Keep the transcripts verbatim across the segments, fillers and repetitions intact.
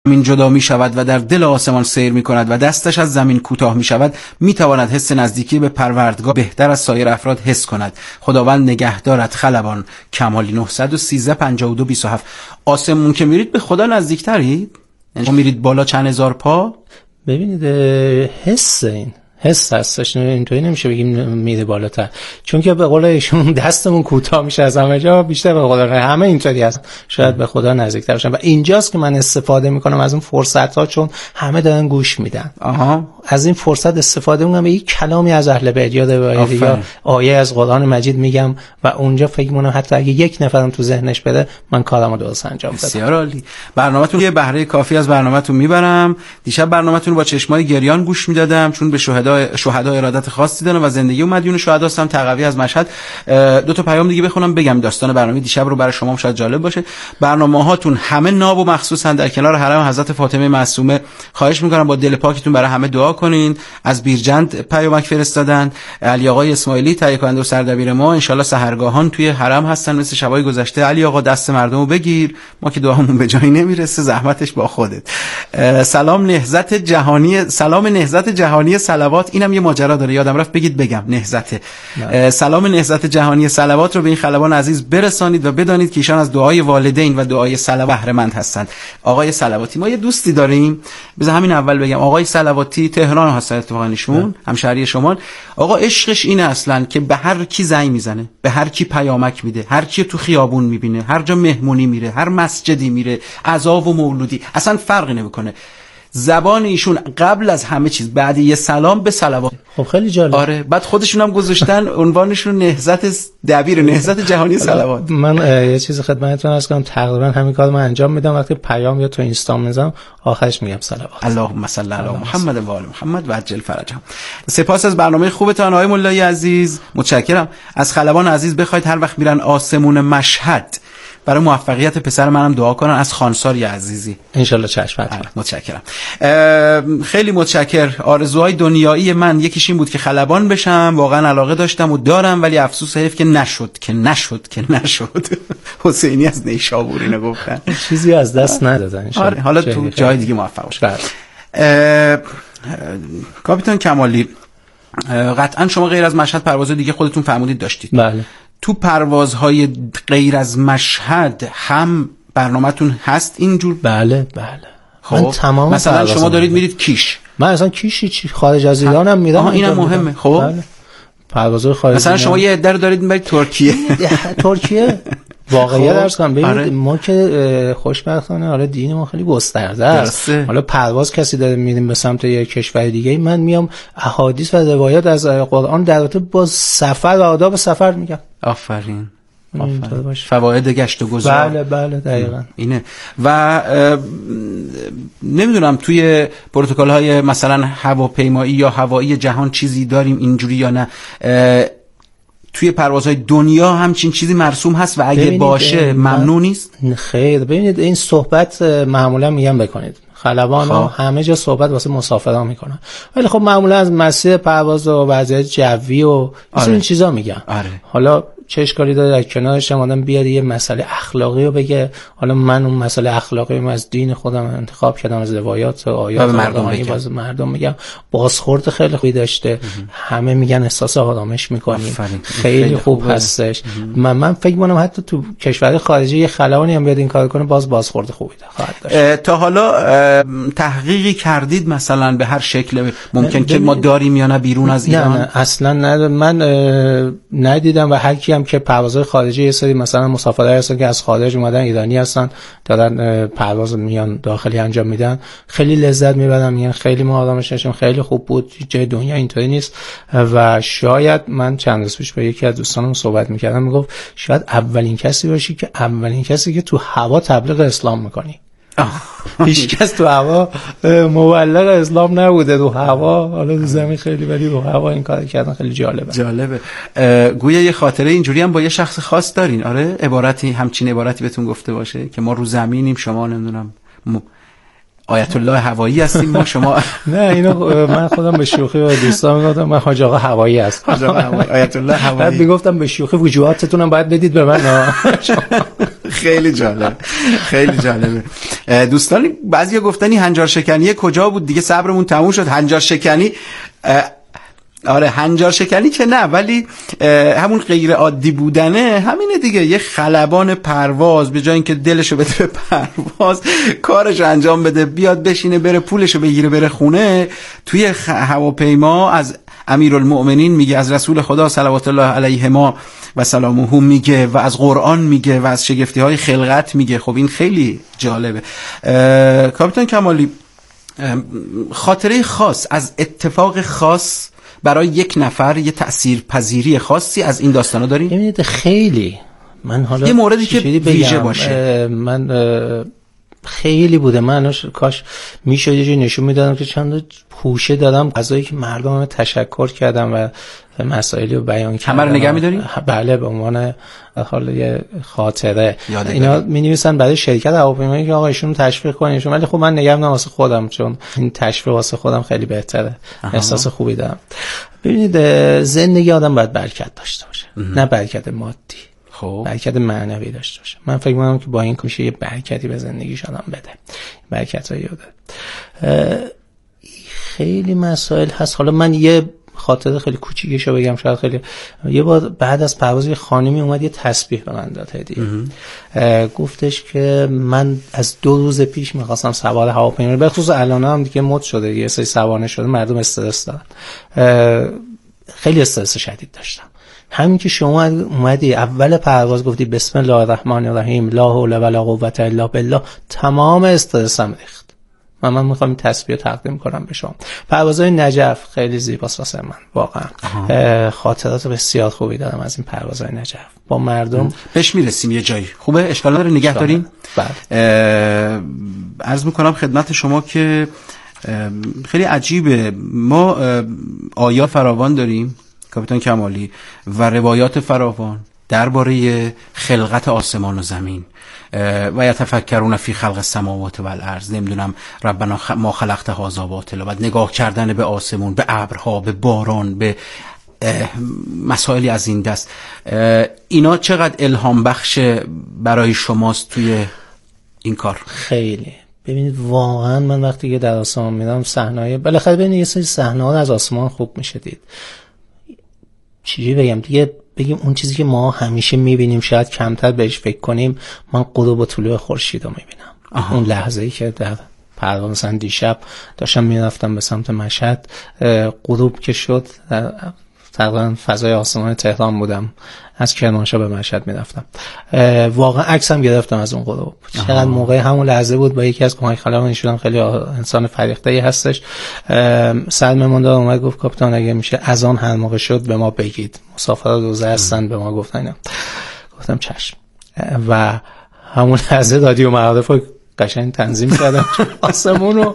زمین جدا می شود و در دل آسمان سیر می کند و دستش از زمین کوتاه می شود، می تواند حس نزدیکی به پروردگار بهتر از سایر افراد حس کند. خداوند نگهدارت خلبان. کمالی نه یک سه پنجاه و دو بیست و هفت. آسمون که میرید به خدا نزدیکترید؟ یعنی میرید بالا چند هزار پا؟ ببینید حس این حس هستش، اینطوری نمیشه بگیم میره بالاتر، چون که به قول ایشون دستمون کوتاه میشه از همه جا، بیشتر به خدا همه اینطوری هست، شاید به خدا نزدیکتر بشن و اینجاست که من استفاده میکنم از اون فرصت ها، چون همه دارن گوش میدن. آها. از این فرصت استفاده میکنم، به یک کلامی از اهل بیت یا یا آیه از قرآن مجید میگم و اونجا فکر میکنم حتی اگه یک نفرم تو ذهنش بده من کارمو درست انجام بدم. بسیار عالی. برنامه‌تون یه بهره کافی از برنامه‌تون میبرم. دیشب برنامه‌تون رو با چشمای گریان گوش میدادم، چون به شهدا شهدا ارادت خاصی دارن و زندگی و مدیون شهدا هستم. تقوی از مشهد. دو تا پیام دیگه بخونم بگم داستان برنامه دیشب رو برای شما شاید جالب باشه. برنامه‌هاتون همه ناب و مخصوصن در کنار حرم حضرت فاطمه معصومه. خواهش می‌کنم با دل پاکتون برای همه دعا کنین. از بیرجند پیامک فرستادن. علی آقای اسماعیلی تهیه کننده و سردبیر ما، ان شاءالله سحرگاهان توی حرم هستن مثل شبای گذشته. علی آقا دست مردمو بگیر، ما که دعامون به جایی نمیرسه، زحمتش با خودت. سلام نهضت جهانی، سلام نهضت جهانی صلوات. اینم یه ماجرا داره، یادم رفت بگید بگم. نهضت سلام نهضت جهانی صلوات رو به این خلبان عزیز برسانید و بدانید که ایشان از دعای والدین و دعای صلوات بهره مند هستند. آقای صلواتی، ما یه دوستی داریم، بذار همین اول بگم، آقای صلواتی تهران هستن اتفاقا، ایشون همشهری شما. آقا عشقش اینه اصلا که به هر کی زنگ میزنه، به هر کی پیامک میده، هر کی تو خیابون میبینه، هر جا مهمونی میره، هر مسجدی میره، عزا و مولودی، اصلا فرقی نمیکنه. زبان ایشون قبل از همه چیز بعد یه سلام به صلوات. خب خیلی جالب. آره، بعد خودشون هم گذاشتن عنوانشون نهضت دبیر نهضت جهانی صلوات. من یه چیز خدمتتون عرض کنم، تقریبا همین کارو من انجام میدم. وقتی پیام یا تو اینستا میذارم آخرش میگم صلوات. اللهم صل علی محمد و آل محمد و عجل فرجهم. سپاس از برنامه خوبتان آقای مولایی عزیز، متشکرم. از خلبان عزیز بخواید هر وقت میرن آسمون مشهد برای موفقیت پسر منم دعا کنن، از خانساری عزیزی. ان شاء الله چشم. متشکرم. خیلی متشکر. آرزوهای دنیایی من یکیش این بود که خلبان بشم، واقعا علاقه داشتم و دارم، ولی افسوس حیف که نشد که نشد که نشد. حسینی از نیشابور اینو گفتن. چیزی از دست ندادن ان شاء الله. حالا تو جای دیگه موفق باش. کاپیتان کمالی، قطعا شما غیر از مشهد پرواز دیگه خودتون فرمودید داشتید. بله. تو پروازهای غیر از مشهد هم برنامه‌تون هست اینجور؟ بله بله. خب من تمام مثلا شما دارید میرید کیش، من اصلا کیشی چی خارج از ایرانم میرم. اینم مهمه. خب بله. پروازهای خارج مثلا شما یه عده رو دارید میبرید ترکیه. ترکیه واقعا درس کنم. ببینید آره. ما که خوشبختانه حالا دین ما خیلی گسترده است. حالا پرواز کسی داره میریم به سمت یک کشور دیگه، من میام احادیث و روایات از قرآن در رابطه با سفر و آداب سفر میگم. آفرین. آفرین. فواید گشت و گذار. بله بله دقیقاً اینه. و نمیدونم توی پروتکل های مثلا هواپیمایی یا هوایی جهان چیزی داریم اینجوری یا نه، توی پروازهای دنیا همچین چیزی مرسوم هست و اگه باشه ممنوع نیست؟ خیر، ببینید این صحبت معمولا میگم بکنید، خلبان ها همه جا صحبت واسه مسافران میکنن، ولی خب معمولا از مسیر پرواز و وضعیت جوی و آره. این چیزا میگن. آره. حالا چه اشکالی داره در کنارش هم آدم بیاد یه مسئله اخلاقی رو بگه، حالا من اون مسئله اخلاقی رو از دین خودم انتخاب کردم، از روایات و آیات مردم باز مردم میگم بازخورد خیلی خوبی داشته. همه میگن احساس آرامش میکنیم، خیلی, خیلی خوب خوبه. هستش. من من فکر میکنم حتی تو کشور خارجی یه خلبانی هم بیاد این کار کنه باز بازخورد خوبی خواهد داشت. تا حالا تحقیقی کردید مثلا به هر شکل ممکن که ما داریم یا نه بیرون از ایران؟ نه نه اصلا نه، من ندیدم و هر کی که پروازهای خارجی یه سری مثلا مسافرای هستن که از خارج اومدن، ایرانی هستن، دارن پرواز میان داخلی انجام میدن، خیلی لذت میبرن، میگن خیلی ما آرامش داشتیم، خیلی خوب بود، جای دنیا اینطوری نیست. و شاید من چند روز پیش با یکی از دوستانم صحبت میکردم، میگفت شاید اولین کسی باشی که اولین کسی که تو هوا تبلیغ اسلام میکنی. هیچ کس تو هوا مبلغ اسلام نبوده، تو هوا، حالا تو زمین خیلی، ولی تو هوا این کار کردن خیلی جالبه. جالبه. گویا یه خاطره اینجوری هم با یه شخص خاص دارین؟ آره، عبارتی همچین عبارتی بهتون گفته باشه که ما رو زمینیم شما نمیدونم م... آیت الله هوایی هستیم ما شما. نه اینو من خودم به شوخی و دوستان میگفتم من حاج آقا هوایی هستم. حاج آقا هوایی، آیت الله هوایی. بعد میگفتم به شوخی وجوهاتتونم باید بدید به من. خیلی جالب، خیلی جالبه. دوستان بعضیا گفتنی هنجار شکنی کجا بود دیگه، صبرمون تموم شد. هنجار شکنی آره هنجار شکنی که نه، ولی همون غیر عادی بودنه همینه دیگه. یه خلبان پرواز به جای اینکه دلشو بده به پرواز کارشو انجام بده، بیاد بشینه بره پولشو بگیره بره خونه، توی هواپیما از امیرالمؤمنین میگه، از رسول خدا صلوات الله علیهما و سلامه میگه و از قرآن میگه و از شگفتی های خلقت میگه. خب این خیلی جالبه. کاپیتان کمالی، خاطره خاص از اتفاق خاص برای یک نفر، یه تأثیر پذیری خاصی از این داستانا دارین؟ ببینید خیلی، من حالا یه موردی که ویژه باشه. من خیلی بوده، من کاش میشد یه جایی نشون میدادم که چند پوشه دادم غذایی که مردم همه تشکر کردم و مسائلی رو بیان کردم. همه رو نگه می‌دارین؟ بله، به عنوان حالا یه خاطره. اینا می‌نویسن برای شرکت هواپیمایی که آقا ایشونو تشویق کنین، ولی خب من نگه می‌دارم واسه خودم، چون این تشویق واسه خودم خیلی بهتره. احا. احساس خوبی دارم. ببینید زندگی آدم باید برکت داشته باشه، احا. نه برکت مادی. خب برکت معنوی داشته باشه. من فکر می‌کنم که با این میشه یه برکتی به زندگیش آدم بده. برکتایی بده. خیلی مسائل هست. حالا من یه خاطره خیلی کوچیکشو بگم، شاید خیلی. یه بار بعد از پرواز یه خانمی اومد یه تسبیح به من داد هدیه. گفتش که من از دو روز پیش می‌خواستم سوار هواپیما، به خصوص الان هم دیگه مد شده یه سری سوار شده، مردم استرس دارن. خیلی استرس شدید داشتم. همین که شما اومدی اول پرواز گفتی بسم الله الرحمن الرحیم لا حول ولا قوة الا بالله، تمام استرسم ریخت. من من میخوام این تسبیح رو تقدیم کنم به شما. پروازهای نجف خیلی زیباست واسه من واقعا. خاطرات بسیار خوبی دارم از این پروازهای نجف با مردم. بهش میرسیم یه جایی. خوبه اشکال نداره نگه داریم. بله. عرض میکنم خدمت شما که خیلی عجیبه، ما آیات فراوان داریم کاپیتان کمالی و روایات فراوان درباره خلقت آسمان و زمین و یتفکرون فی خلق السماوات و الارض، نمیدونم ربنا ما خلقت هذا باطلا، بعد نگاه کردن به آسمون، به ابرها، به باران، به مسائلی از این دست. اینا چقدر الهام بخش برای شماست توی این کار؟ خیلی. ببینید واقعا من وقتی که در آسمان میرم صحنه‌های بالاخره ببینید یه سری صحنه‌ها از آسمان خوب میشه دید. چیزی بگم دیگه، بگیم اون چیزی که ما همیشه میبینیم شاید کمتر بهش فکر کنیم، من غروب و طلوع خورشید رو میبینم. اون لحظه‌ای که در پرواز مثلا دیشب داشتم میرفتم به سمت مشهد، غروب که شد تقریبا فضای آسمان تهران بودم، از کرمانشاه به مشهد میرفتم، واقعا عکسم گرفتم از اون غروب. چقدر موقع همون لحظه بود با یکی از کمک خلبان ایشون خیلی انسان فریخته‌ای هستش، سرمه‌ماندار اومد گفت کاپیتان اگه میشه از آن هر موقع شد به ما بگید، مسافرات روزه هستن به ما گفتن اینا. گفتم چشم. و همون لحظه رادیو معارف قشنگ تنظیم کردم آسمون رو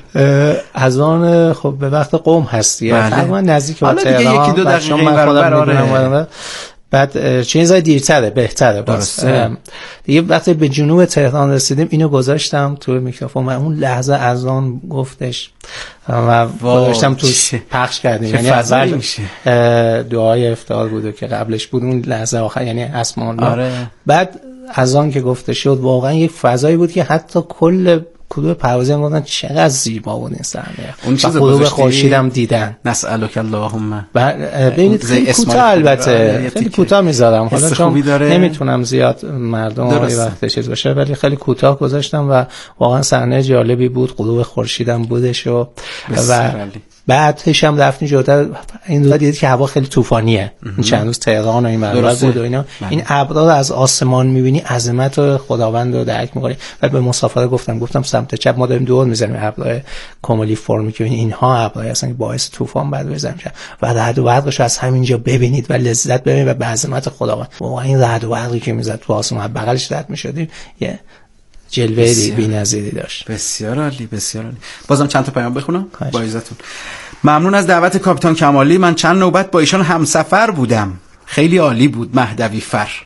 از آن خب به وقت قوم هستی تقریبا نزدیک به تهران، یکی دو دقیقه این برابر. بعد چه چیزای دیرتره بهتره باز دیگه. وقتی به جنوب تهران رسیدیم اینو گذاشتم تو میکروفون و اون لحظه از آن گفتش و گذاشتم تو پخش کردیم. یعنی اول دعای افطار بود که قبلش بود اون لحظه آخر، یعنی اسمان. آره. بعد از آن که گفته شد واقعا یک فضایی بود که حتی کل کلوب پروازی هم گفتن چقدر زیبا بود این صحنه. اون چیز غروب خورشیدم دیدن. نسألک اللهم. ببینید خیلی کوتاه، البته خیلی کوتاه میذارم حالا چون نمیتونم زیاد مردم رو وقت چیز باشه، ولی خیلی کوتاه گذاشتم و واقعا صحنه جالبی بود. غروب خورشیدم بودش و و بعدش هم رفتیم جلوتر این روزا دیدید که هوا خیلی طوفانیه. این چند روز تهران و این منطقه بود و اینا، این ابرا رو از آسمان می‌بینی، عظمت خداوند رو درک می‌کنی. بعد به مسافر گفتم گفتم سمت چپ ما داریم دور می‌زنیم، ابرای کمولی فرمی که اینها ابرای هستن که باعث طوفان بعد بزنن و رعد و برقش از همینجا ببینید و لذت ببینید و به عظمت خداوند. واقعا این رعد و برقی که میزد تو آسمون بغلش رد می‌شدیم یه جلوه بی‌نظیری داشت. بسیار عالی، بسیار عالی. بازم چند تا پیام بخونم با اجازهتون. ممنون از دعوت کاپیتان کمالی. من چند نوبت با ایشان همسفر بودم، خیلی عالی بود. مهدوی فر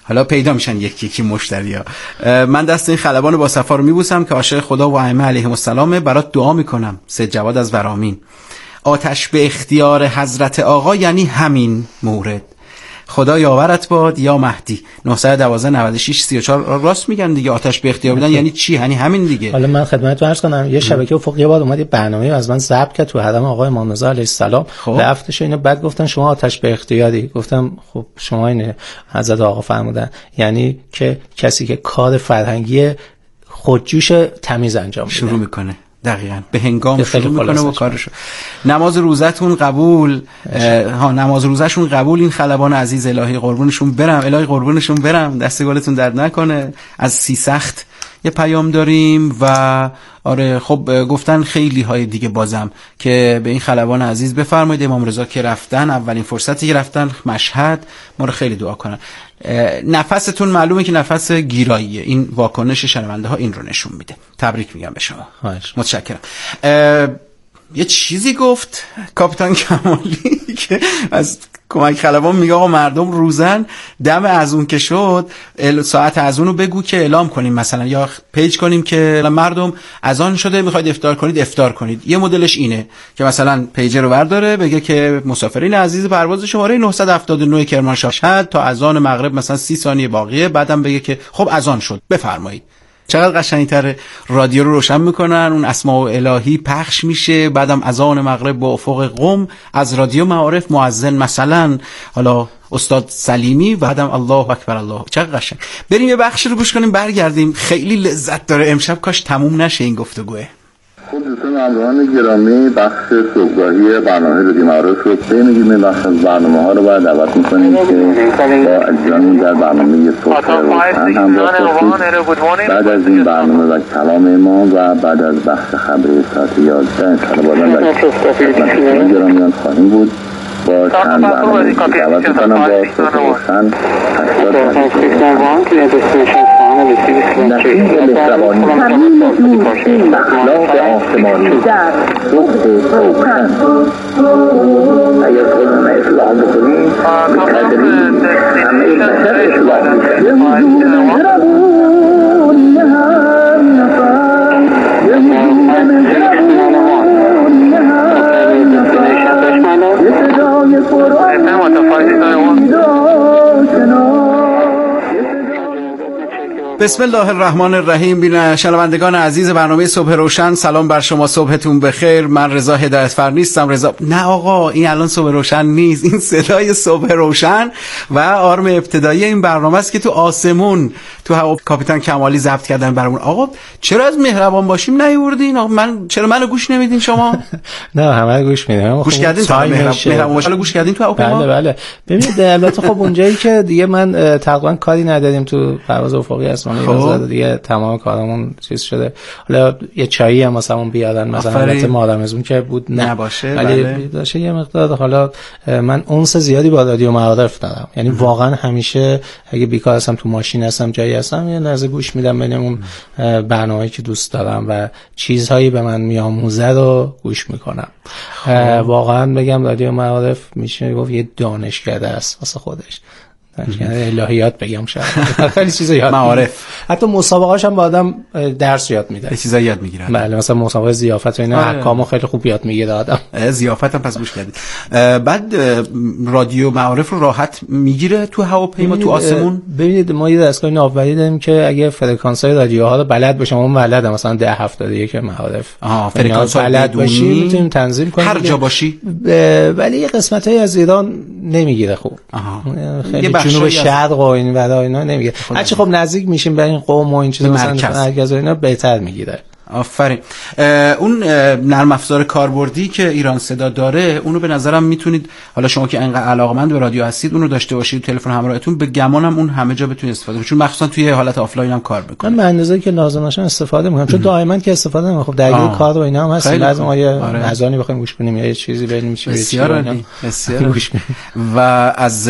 حالا پیدا میشن یکی یکی مشتریا. من دست این خلبان با صفا رو میبوسم که عاشق خدا و ائمه علیهم السلام، برات دعا میکنم. سید جواد از ورامین. آتش به اختیار حضرت آقا یعنی همین مورد. خدا یاورت باد یا مهدی. نه یک دو نه شش سی و چهار. راست میگن دیگه، آتش به اختیار بدن یعنی چی؟ یعنی همین دیگه. حالا من خدمتتون عرض کنم یه شبکه افقی بعد اومد یه برنامه از من ضبط کرد تو حرم آقای امام رضا علیه السلام. رفتش اینو بعد گفتن شما آتش به اختیاری. گفتم خب شما اینه حضرت آقا فرمودن یعنی که کسی که کار فرهنگی خودجوش تمیز انجام میده شروع میکنه. دقیقاً به هنگام شروع میکنه و کارشو. نماز روزتون قبول. ها نماز روزشون قبول. این خلبان عزیز الهی قربونشون برم، الهی قربونشون برم، دست گلتون درد نکنه. از سی سخت یه پیام داریم و آره خب گفتن خیلی های دیگه بازم که به این خلبان عزیز بفرمایید امام رضا که رفتن، اولین فرصتی که رفتن مشهد، ما رو خیلی دعا کنن. نفستون معلومه که نفس گیراییه. این واکنش شنونده ها این رو نشون میده. تبریک میگم به شما. متشکرم. یه چیزی گفت کاپیتان کمالی که از کمک خلبان میگه آقا مردم روزن دم از اون که شد ساعت از اونو بگو که اعلام کنیم، مثلا یا پیج کنیم که مردم از آن شده میخواید افطار کنید افطار کنید. یه مدلش اینه که مثلا پیج رو برداره بگه که مسافرین عزیز پرواز شماره نه هفت نه کرمانشاه تا از آن مغرب مثلا سی ثانیه باقیه، بعدم بگه که خب از آن شد بفرمایید. چقدر قشنگ‌تره. رادیو رو روشن میکنن، اون اسماء الهی پخش میشه، بعدم اذان مغرب با افق قم از رادیو معارف مؤذن مثلا حالا استاد سلیمی، بعدم الله اکبر الله. چقدر قشنگ. بریم یه بخش رو گوش کنیم برگردیم. خیلی لذت داره. امشب کاش تموم نشه این گفتگوه. خب دوستان همراهان گرامی، بخش صبحگاهی برنامه رادیو معارف رو بمیگیم. این بخش از برنامه ها رو باید دعوت میکنیم که با عزیزانمون در برنامه صبح روشن همراه باشید. بعد از این برنامه و کلام ما و بعد از بخش خبری ساعت یازده انشاءالله بازم در خدمت گرامیان خواهیم بود با چند برنامه دعوت میکنم با صبح روشن هشتاد نقیب مهربانی اخلاق آسمانی صبح روشن. اگر خودم اصلاح بکنیم بکردیم همه بشر اصلاح میشه. بسم الله الرحمن الرحیم. بین شنوندگان عزیز برنامه صبح روشن، سلام بر شما، صبحتون بخیر. من رضا هدایتفر نیستم. رضا نه آقا، این الان صبح روشن نیست، این صدای صبح روشن و آرم ابتدایی این برنامه است که تو آسمون تو هوا کاپیتان کمالی ضبط کردن برامون. آقا چرا از مهربان باشیم نیوردین؟ آقا من چرا منو گوش نمیدین شما؟ نه همه گوش میدیم. گوش کردین تا مهربان باشیم گوش کردین تو هواپیما؟ بله بله. ببینید البته خب اونجایی که دیگه من تقریبا کاری ندادیم تو پرواز افقی اسمانی خب. دیگه تمام کارمون چیز شده. حالا یه چایی هم واسمون بیارن مثلا البته مادامزون که بود نه نباشه ولی بله. داشته یه مقدار. حالا من اونس زیادی با رادیو معارف دارم، یعنی واقعا همیشه اگه بیکار هستم تو ماشین هستم جایی هستم یه لحظه گوش میدم بین اون برنامه‌ای که دوست دارم و چیزهایی به من میآموزه رو گوش میکنم. واقعا بگم رادیو معارف میشه گفت یه دانشکده است واسه خودش. الهیات بگم شاید خیلی چیزا یاد معارف، حتی مسابقه‌اش هم با آدم درس یاد میده، یه چیزا یاد میگیره. بله مثلا مسابقه ضیافت و اینا احکامو خیلی خوب یاد میگیره آدم. ضیافت هم پس گوش کردید. بعد رادیو معارف رو راحت میگیره تو هواپیما تو آسمون. ببینید ما یه دستگاه ناوبری داریم که اگه فرکانس‌های رادیوها رو بلد باشم، اون بلد مثلا ده هفتاد و یک معارف آها فرکانس بلد باشی میتونیم تنظیم کنیم هر جا باشی، ولی یه قسمتایی از ایران نمیگیره خوب. خیلی جنوب شرق و این ودا اینا نمیگیره. هرچی خب نزدیک میشیم به این قوم و این چیزا مثلا مرکز و اینا بهتر میگیره. آفرین. اون نرم افزار کاربردی که ایران صدا داره اونو به نظرم میتونید، حالا شما که انقدر علاقمند به رادیو هستید، اونو داشته باشید تلفن همراهتون، به گمانم اون همه جا بتونید استفاده کنید، چون مخصوصا توی حالت آفلاین هم کار میکنه. من به اندازه‌ای که لازم باشه استفاده میکنم، چون دائما که استفاده نمیکنم. خب درگیر کار و اینا هم هست، لازم ما یه اذانی بخوایم گوش کنیم یا یه چیزی ببینیم چی بسیار بسیار و از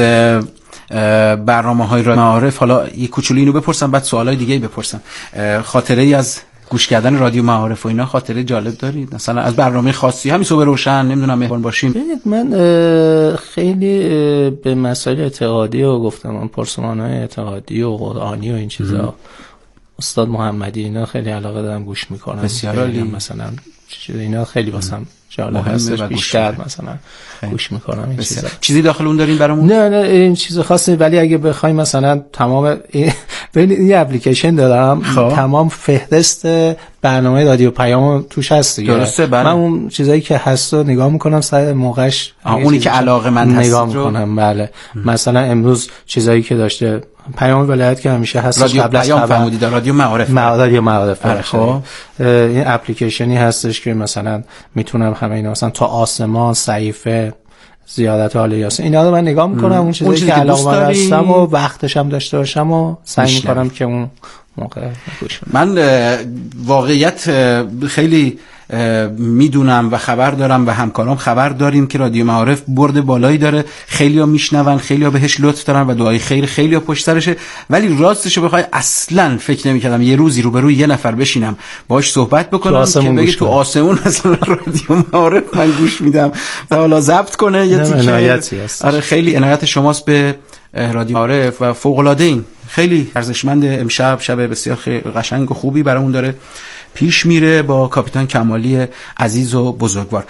برنامه‌های معارف حالا یه کوچولو اینو بپرسم بعد سوالای دیگه بپرسم. خاطره ای از گوش کردن رادیو معارف و اینا خاطره جالب دارید؟ مثلا از برنامه خاصی همین صبح روشن نمیدونم مهمان باشیم؟ ببینید من خیلی به مسائل اعتقادی و گفتم پرسمان‌های اعتقادی و قرآنی و این چیزا استاد محمدی اینا خیلی علاقه دارم گوش میکنم. بسیار عالی. مثلا چیز اینا خیلی واسم جالب هستش، بیشتر مثلا گوش میکنم این چیزا. چیزی داخل اون دارین برامون؟ نه نه این چیز خاصی، ولی اگه بخوایم مثلا تمام ببین این اپلیکیشن دارم خواه. تمام فهرست برنامه رادیو پیام توش هست دیگه. درسته. بله. من اون چیزایی که هست رو نگاه میکنم سر موقعش، اونی که علاقه من هست نگاه میکنم. بله ام. مثلا امروز چیزایی که داشته پیام ولایت که همیشه هست رادیو قبل از پیام فرمودید رادیو معارف. رادیو معارف. خب این اپلیکیشنی هستش که مثلا میتونم همه اینا مثلا تا آسمان، صحیفه، زیارت آل یاسین اینا رو من نگاه میکنم. اون چیزایی که علاقه هستم و وقتش هم داشته باشم و سعی میکنم که اون موقع گوش کنم. من واقعیت خیلی میدونم و خبر دارم و همکارام خبر داریم که رادیو معارف برد بالایی داره، خیلی‌ها میشنون، خیلی‌ها بهش لطف دارن و دعای خیر خیلی‌ها پشت سرشه. ولی راستش رو بخوای اصلا فکر نمی‌کردم یه روزی روبروی یه نفر بشینم باهاش صحبت بکنم که بگه تو آسمون مثلا رادیو معارف من گوش میدم و حالا ضبط کنه یه تیکه. آره خیلی عنایت شماست به رادیو معارف و فوق‌العاده این خیلی ارزشمند. امشب شب بسیار قشنگ و خوبی برامون داره پیش میره با کاپیتان کمالی عزیز و بزرگوار.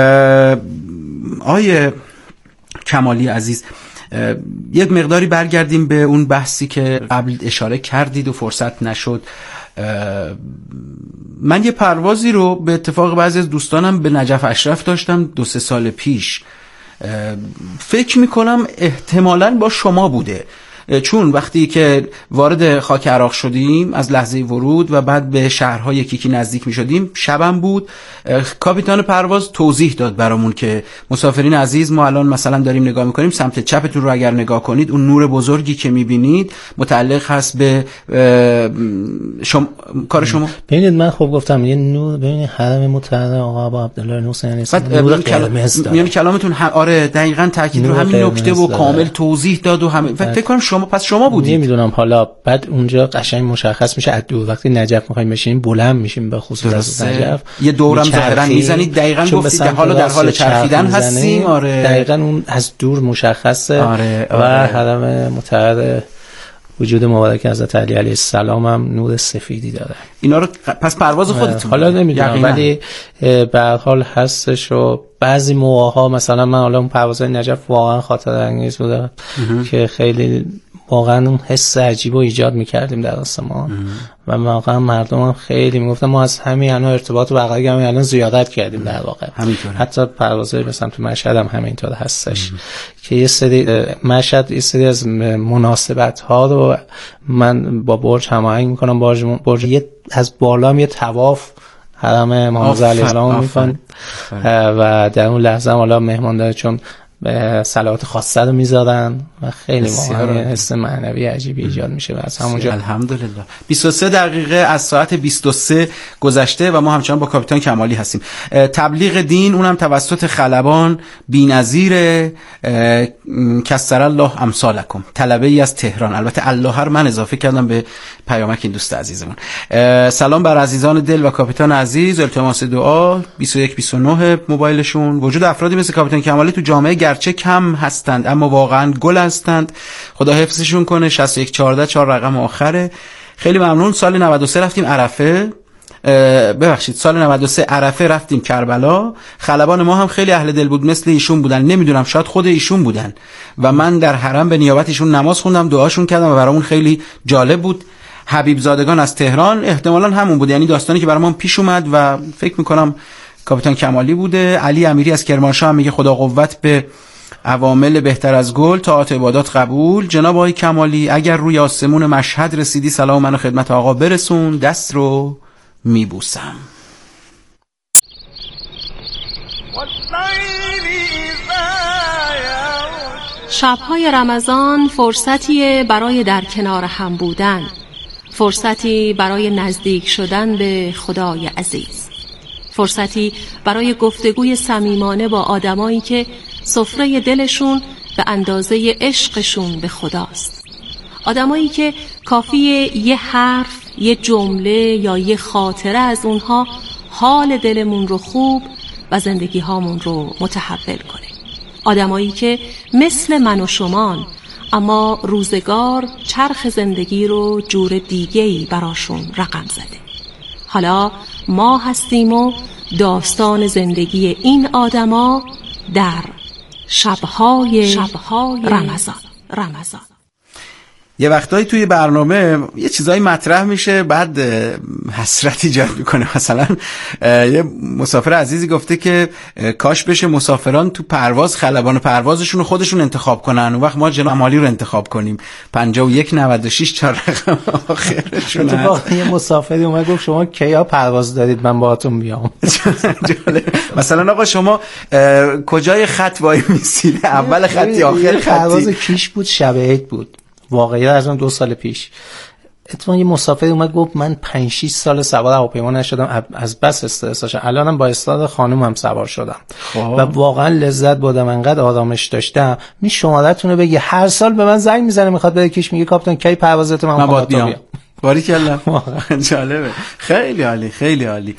آیه کمالی عزیز، یک مقداری برگردیم به اون بحثی که قبل اشاره کردید و فرصت نشد. من یه پروازی رو به اتفاق بعضی از دوستانم به نجف اشرف داشتم دو سه سال پیش. فکر میکنم احتمالاً با شما بوده، چون وقتی که وارد خاک عراق شدیم از لحظه ورود و بعد به شهرهای یکی یکی نزدیک می شدیم شبم بود، کاپیتان پرواز توضیح داد برامون که مسافرین عزیز ما الان مثلا داریم نگاه میکنیم سمت چپتون رو اگر نگاه کنید اون نور بزرگی که میبینید متعلق هست به شما... کار شما. ببینید من خوب گفتم یه نور، ببینید حرم مطهر آقا ابو عبدالله نوسانی نور قرمز داره. میون کلامتون هم... آره دقیقاً تاکید رو همین نکته و کامل توضیح داد و همه فکر کنم شما پس شما بودید. نمیدونم حالا بعد اونجا قشنگ مشخص میشه از دور وقتی نجف میخوایم بشینیم بلند میشیم به خصوص از نجف یه دورم ظاهرا میزنید دقیقاً گفتید که حالا در حال چرخیدن هستیم. آره دقیقاً اون از دور مشخصه. آره. آره. و حرم مطهر وجود مبارک حضرت علی علیه السلام هم نور سفیدی داره. اینا رو پس پرواز خودتون حالا نمیدونم ولی به هر حال هستش و بعضی موقع ها مثلا من حالا اون پروازهای نجف واقعا خاطر انگیز بوده که خیلی واقعا اون حس عجیب رو ایجاد میکردیم در آسمان و واقعا مردم هم خیلی میگفتن ما از همین الان ارتباط و برقراری همین الان زیادت کردیم در واقع. همینطوره. حتی پروازهای مثلا تو مشهد هم همینطور هستش که یه سری مشهد یه سری از مناسبت ها رو من با برج هماهنگ میکنم. برج برج یه از بالا یه طواف حرم امام علیه السلام میکنن و در اون لحظه هم حالا مهماندار چون به صلوات خاصه رو میذارن و خیلی واقعا حس معنوی عجیبی ایجاد میشه. از همونجا الحمدلله بیست و سه دقیقه از ساعت بیست و سه گذشته و ما همچنان با کاپیتان کمالی هستیم. تبلیغ دین اونم توسط خلبان بی‌نظیر کسر الله امثالکم، طلبه ای از تهران. البته الله رو من اضافه کردم به پیامک این دوست عزیزمون. سلام بر عزیزان دل و کاپیتان عزیز، التماس دعا بیست و یک بیست و نه موبایلشون. وجود افرادی مثل کاپیتان کمالی تو جامعه گرچه کم هستند اما واقعا گل هستند، خدا حفظشون کنه. شصت و یک چهارده چهار رقم آخره. خیلی ممنون. سال نود و سه رفتیم عرفه، ببخشید سال نود و سه عرفه رفتیم کربلا. خلبان ما هم خیلی اهل دل بود، مثل ایشون بودن، نمیدونم شاید خود ایشون بودن و من در حرم به نیابت ایشون نماز خوندم، دعاشون کردم و برامون خیلی جالب بود. حبیب زادگان از تهران احتمالاً همون بود، یعنی داستانی که برامون پیش اومد و فکر میکنم کاپیتان کمالی بوده. علی امیری از کرمانشاه هم میگه خدا قوت به عوامل بهتر از گل، طاعت عبادات قبول. جناب آقای کمالی اگر روی آسمون مشهد رسیدی سلام منو خدمت آقا برسون، دست رو میبوسم. شب‌های رمضان فرصتی برای در کنار هم بودن، فرصتی برای نزدیک شدن به خدای عزیز، فرصتی برای گفتگوی صمیمانه با آدمایی که سفره دلشون به اندازه عشقشون به خداست، آدمایی که کافیه یه حرف، یه جمله یا یه خاطره از اونها حال دلمون رو خوب و زندگی هامون رو متحول کنه. آدمایی که مثل من و شمان، اما روزگار چرخ زندگی رو جور دیگه‌ای براشون رقم زده. حالا ما هستیم و داستان زندگی این آدما در شبهای, شبهای رمضان رمضان یه وقتایی توی برنامه یه چیزایی مطرح میشه، بعد حسرت ایجاد میکنه. مثلا یه مسافر عزیزی گفته که کاش بشه مسافران تو پرواز خلبان پروازشون رو خودشون انتخاب کنن، اون وقت ما جناب امالی رو انتخاب کنیم. پنجاه و یک نود و شش چهار رقم آخرشون. اتفاقا یه مسافری اومد گفت شما کیا پرواز دارید من باهاتون بیام. مثلا آقا شما کجای خط وای میسید؟ اول خطی آخر خطی؟ پرواز کیش بود، شب عید بود، واقعی از اون دو سال پیش. اتفاقا یه مسافر اومد گفت من پنج شش سال سوار هواپیما نشدم، از بس استرس داشتم، الانم با استاد خانم هم سوار شدم خواه. و واقعا لذت بردم، انقدر آرامش داشتم. می شماره‌تون رو بگی، هر سال به من زنگ میزنه میخواد بره کیش، میگه کاپیتان کی پروازت، من باهات بیام. باریکلا، جالبه، خیلی عالی، خیلی عالی.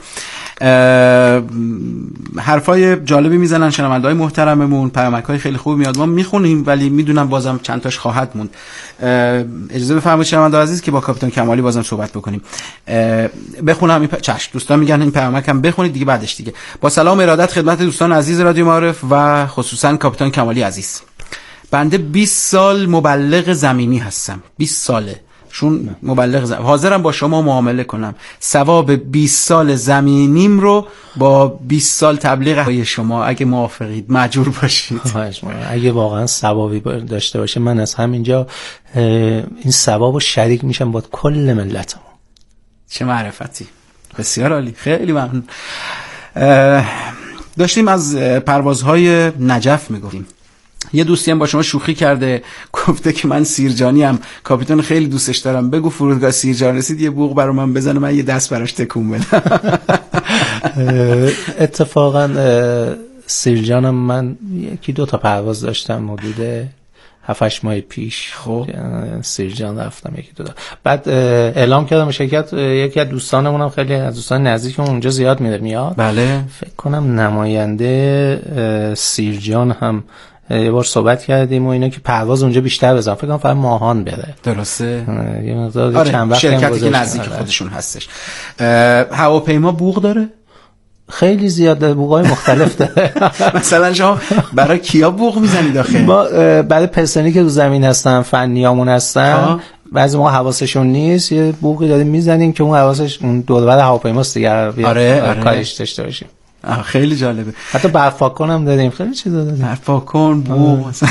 حرفای جالبی میزنن شنونده‌های محترممون، پیامک‌های خیلی خوب میاد، ما میخونیم ولی میدونم بازم چند تاش خواهد موند. اجازه بفرمایید شنونده عزیز که با کاپیتان کمالی بازم صحبت بکنیم. بخونم این پ... چشم دوستان میگن این پیامک هم بخونید دیگه بعدش دیگه. با سلام و ارادت خدمت دوستان عزیز رادیو معارف و خصوصا کاپیتان کمالی عزیز. بنده بیست سال مبلغ زمینی هستم. بیست ساله شون مبلغ زمین. حاضرم با شما معامله کنم، ثواب بیست سال زمینیم رو با بیست سال تبلیغ شما اگه موافقید مجبور باشید. اگه واقعا ثوابی داشته باشه من از همینجا این ثوابو شریک میشم با کل ملتم. چه معرفتی، بسیار عالی، خیلی ممنون. داشتیم از پروازهای نجف میگفتیم. یه دوستی هم با شما شوخی کرده، گفته که من سیرجانی ام، کاپیتان خیلی دوستش دارم، بگو فرودگاه سیرجان رسید یه بوق برای من بزنه، من یه دست براش تکون بدم. اتفاقا سیرجانم من یکی دو تا پرواز داشتم حدود هفت هشت ماه پیش. خب سیرجان رفتم یکی دو تا، بعد اعلام کردم شرکت، یکی از دوستانمونم خیلی از دوستان نزدیکمون اونجا زیاد میره میاد. بله فکر کنم نماینده سیرجان هم یه بار صحبت کردیم و اینا که پرواز اونجا بیشتر بزن، فکر کنم فقط ماهان بره. درسته. یه مقدار آره، چند وقت شرکتی که نزدیک خودشون هستش. هواپیما بوق داره؟ خیلی زیاد داره، بوقای مختلف داره. مثلا شما برای کیا بوق میزنید آخه؟ ما برای پرسنلی که رو زمین هستن، فنیامون هستن، بعضی موقع حواسشون نیست، یه بوقی داریم میزنیم که اون حواسش اون دور و بر هواپیماست دیگه. آره آره کارش داشته باشیم. خیلی جالبه. حتی برفاکن هم داریم، خیلی چیزا داریم. برفاکن، بوق مثلا.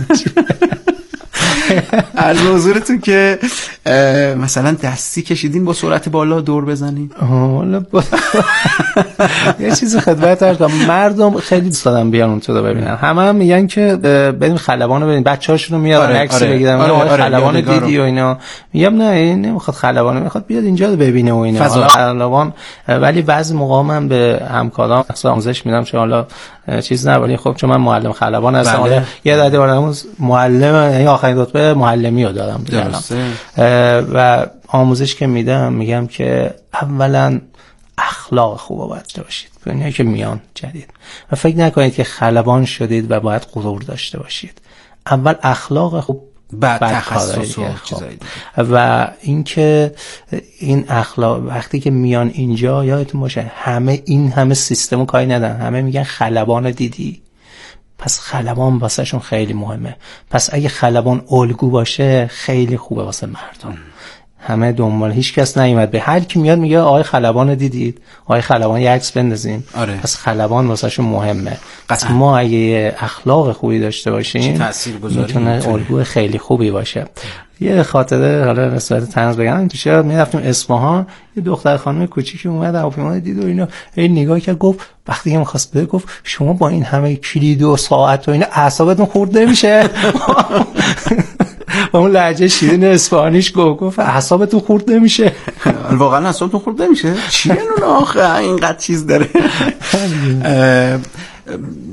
از حضورتون که مثلا دستی کشیدین با سرعت بالا دور بزنین؟ حالا یه چیز خدمت عرض کنم، مردم خیلی دوست دارن بیان اونجا رو ببینن. همه هم میگن که بریم خلبان رو ببینیم، بچه‌هاشون رو میارن عکس آره، بگیرن. آره، آره، خلبان دیدی و اینا؟ میگم نه این نمیخواد خلبان، میخواد بیاد اینجا رو ببینه و اینا. خلبان ولی بعضی موقع من به همکارام اصلا آموزش میدم چه حالا چیز نه، ولی خب چون من معلم خلبان هستم حالا یه رده برام معلم، یعنی آخرین رتبه معلمی رو دارم و آموزش که میدم میگم که اولا اخلاق خوب رو باید داشتید ببینید که میان جدید و فکر نکنید که خلبان شدید و باید غرور داشته باشید. اول اخلاق خوب، بعد تخصص و چیزای دیگه. و اینکه این اخلاق وقتی که میان اینجا یادتون باشه همه این همه سیستمو کاری ندن، همه میگن خلبان دیدی، پس خلبان واسه شون خیلی مهمه. پس اگه خلبان الگو باشه خیلی خوبه واسه مردم. همه دنبال، هیچ کس نیومد به هر کی میاد میگه آقای خلبان دیدید، آقای خلبان یه عکس بندازین. آره. پس خلبان واسه شون مهمه. قطعا. پس ما اگه اخلاق خوبی داشته باشیم میتونه الگوی خیلی خوبی باشه. یه خاطره حالا نسبت طنز بگم، تو شهر میرفتیم اصفهان، یه دختر خانم کوچیکی اومد هواپیما دید و اینا، این نگاه کرد گفت وقتی که می‌خواست بره گفت شما با این همه کلید و ساعت و اینا اعصابتون خورد نمیشه؟ با اون لهجه شیرین اصفهانیش گفت گفت اعصابتون خورد نمیشه؟ واقعا اعصابتون خورد نمیشه؟ چیه اون آخه اینقدر چیز داره؟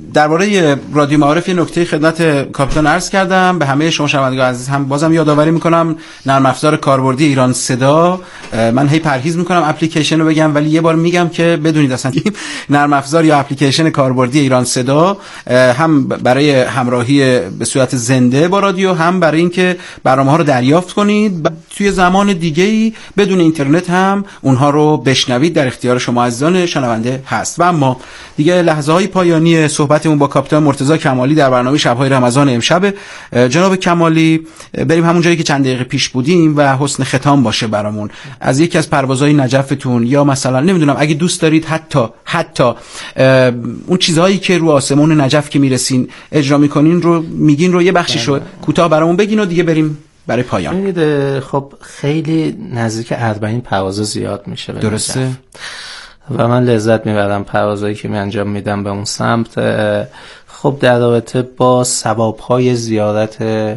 درباره رادیو معارف یه نکته خدمت کاپیتان عرض کردم، به همه شما شنوندگان عزیز هم بازم یادآوری میکنم نرم افزار کاربردی ایران صدا. من هی پرهیز میکنم اپلیکیشن رو بگم، ولی یه بار میگم که بدونید اصلا نرم افزار یا اپلیکیشن کاربردی ایران صدا هم برای همراهی به صورت زنده با رادیو، هم برای اینکه برنامه‌ها رو دریافت کنید توی زمان دیگه‌ای بدون اینترنت هم اونها رو بشنوید، در اختیار شما عزیزان شنونده هست. و اما دیگه لحظه های پایانی صحبتمون با کاپیتان مرتضی کمالی در برنامه شب‌های رمضان امشب. جناب کمالی، بریم همون جایی که چند دقیقه پیش بودیم و حسن ختام باشه برامون. از یکی از پروازهای نجفتون، یا مثلا نمیدونم اگه دوست دارید حتی حتی اون چیزهایی که رو آسمون نجف که میرسین اجرا میکنین رو میگین رو یه بخشی شو کوتاه برامون بگین و دیگه بریم برای پایان. ببینید خب خیلی نزدیک اربعین پرواز زیاد میشه به درسته نجف. و من لذت میبرم پروازایی که می انجام میدم به اون سمت. خب در رابطه با ثواب‌های زیارت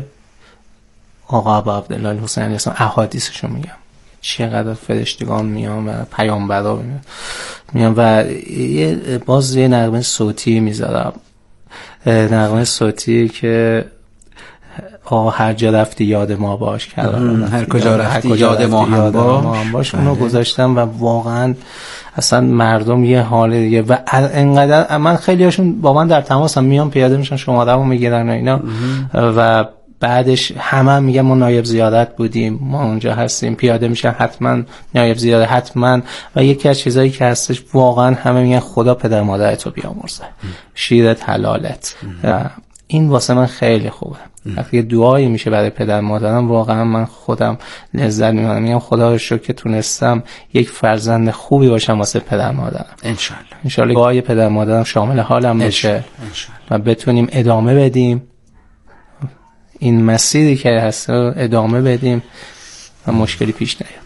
آقا ابو عبدالله الحسینی اصلا احادیثشو میگم، چقدر فرشتگان میان و پیامبرا میان و یه باز یه نغمه صوتی میذارم، نغمه صوتی که آقا هر جا رفتی یاد ما باش کردن، هر کجا رفتی یاد ما هم باش, باش. اونو گذاشتم و واقعا اصلا مردم یه حال دیگه و انقدر من خیلی هاشون با من در تماسم، میان پیاده میشن شماره‌مو میگیرن و اینا و بعدش همه هم میگن ما نایب زیارت بودیم، ما اونجا هستیم، پیاده میشن حتما نایب زیارت حتما. و یکی از چیزایی که هستش واقعا همه میگن خدا پدر مادرتو بیامرزه، شیرت حلالت. این واسه من خیلی خوبه. وقتی دعایی میشه برای پدر مادرم واقعا من خودم لذت میبرم، میگم خدا رو شکر که تونستم یک فرزند خوبی باشم واسه پدر مادرم. ان شاء الله ان شاء الله دعای پدر مادرم شامل حالم بشه و بتونیم ادامه بدیم این مسیری که هست، ادامه بدیم و مشکلی پیش نیاد.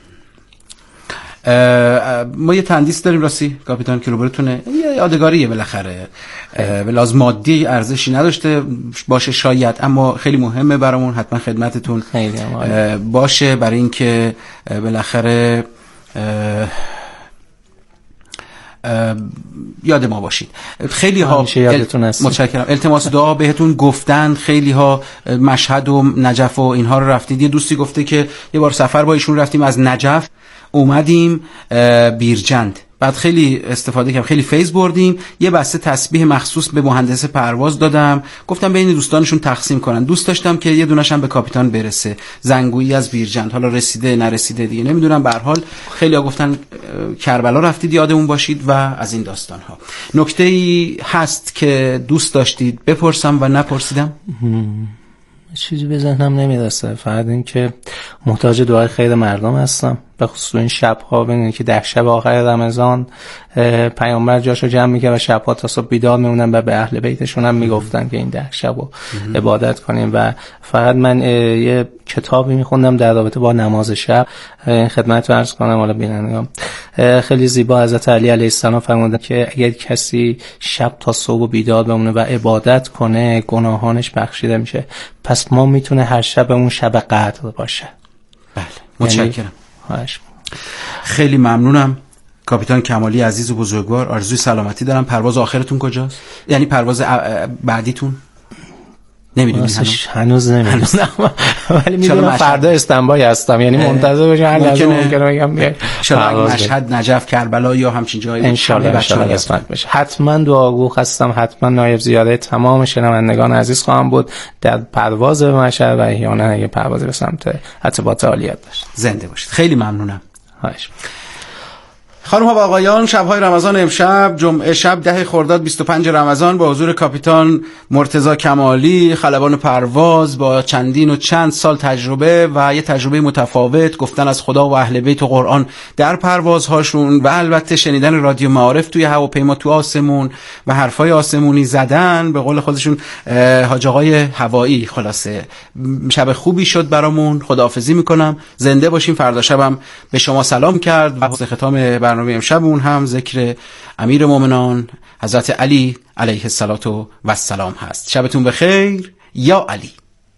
ما یه تندیس داریم راستی کاپیتان که روبروتونه، یه یادگاریه بالاخره، بلاز مادی ارزشی نداشته باشه شاید، اما خیلی مهمه برامون، حتما خدمتتون باشه برای اینکه بالاخره یاد ما باشید. خیلی ها متشکرم، التماس دعا بهتون گفتن، خیلی ها مشهد و نجف و اینها رو رفتید. یه دوستی گفته که یه بار سفر با ایشون رفتیم از نجف اومدیم بیرجند، بعد خیلی استفاده کردم، خیلی فیض بردیم، یه بسته تسبیح مخصوص به مهندس پرواز دادم، گفتم بین دوستانشون تقسیم کنن. دوست داشتم که یه دونش هم به کاپیتان برسه، زنگویی از بیرجند، حالا رسیده نرسیده دیگه نمیدونم. به هر حال خیلی‌ها گفتن کربلا رفتید یادمون باشید و از این داستان‌ها. نکته‌ای هست که دوست داشتید بپرسم و نپرسیدم؟ چیزی به ذهنم نمیرسه، فقط این که محتاج دعای خیر مردم هستم، به خصوص این شب‌ها. ببینید که در شب آخر رمضان پیامبر جاشو جمع می‌کرد و شب‌ها تا صبح بیدار میمونن و به اهل بیتشون هم میگفتن که این ده شبو عبادت کنیم. و فقط من یه کتابی میخوندم در رابطه با نماز شب، خدمتتون عرض کنم حالا ببینید خیلی زیبا حضرت علی علیه السلام فرمودن که اگر کسی شب تا صبح بیدار بمونه و عبادت کنه گناهانش بخشیده میشه. پس ما میتونه هر شب اون شب قدر باشه. بله متشکرم. یعنی خیلی ممنونم کاپیتان کمالی عزیز و بزرگوار. آرزوی سلامتی دارم. پرواز آخرتون کجاست؟ یعنی پرواز بعدیتون؟ نمیدونی هنوز؟ هنوز نمیدونم ولی میدونم فردا استنبای هستم، یعنی منتظر باشم هر لحظه ممکنه بگم بیاید انشالله مشهد، نجف، کربلا یا همچین جایی انشالله انشالله قسمت بشه. حتما دعاگو هستم، حتما نایب زیاره تمام شنوندگان عزیز خواهم بود در پرواز به مشهد و احیانا اگه پرواز به سمت عتبات عالیت باشه. زنده باشید. خیلی ممنونم. خواهش. خانم ها و آقایان، شب‌های رمضان امشب جمعه شب ده خرداد بیست و پنج رمضان با حضور کاپیتان مرتضی کمالی، خلبان پرواز با چندین و چند سال تجربه و یه تجربه متفاوت، گفتن از خدا و اهل بیت و قرآن در پروازهاشون و البته شنیدن رادیو معارف توی هواپیما تو آسمون و حرفای آسمونی زدن، به قول خودشون حاج آقای هوایی. خلاصه شب خوبی شد برامون. خداحافظی میکنم. زنده باشیم. فردا شبم به شما سلام کرد و ختام برنامه امشبمون هم ذکر امیر مومنان حضرت علی علیه الصلاة و السلام هست. شبتون بخیر. یا علی،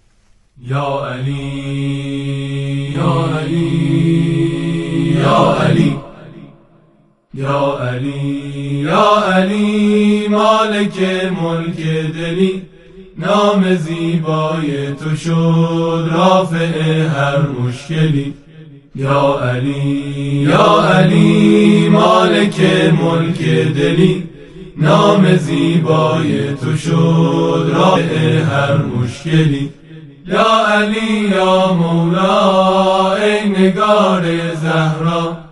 یا علی، یا علی، یا علی، یا علی یا علی مالک ملک دلی، نام زیبای تو شد رافع هر مشکلی. یا علی یا علی مالک ملک دلی، نام زیبای تو شد رافع هر مشکلی. یا علی یا مولا ای نگار زهرا،